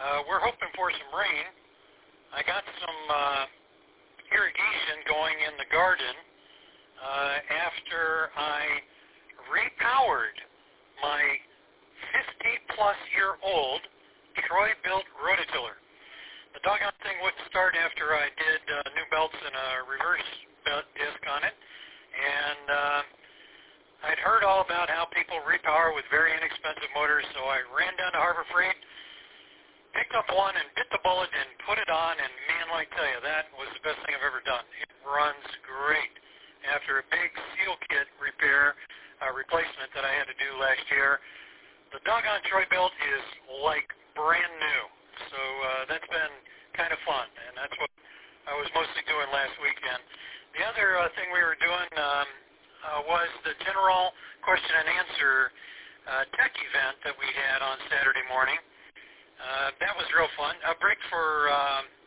We're hoping for some rain. I got some irrigation going in the garden after I repowered my 50-plus-year-old Troy-built rototiller. The doggone thing wouldn't start after I did new belts and a reverse belt disc on it, and I'd heard all about how people repower with very inexpensive motors, so I ran down to Harbor Freight, picked up one and bit the bullet and put it on, and man, I tell you, that was the best thing I've ever done. It runs great. After a big seal kit replacement that I had to do last year, the doggone Troy-Bilt is like brand new. So that's been kind of fun, and that's what I was mostly doing last weekend. The other thing we were doing was the general question and answer tech event that we had on Saturday morning. That was real fun. A break for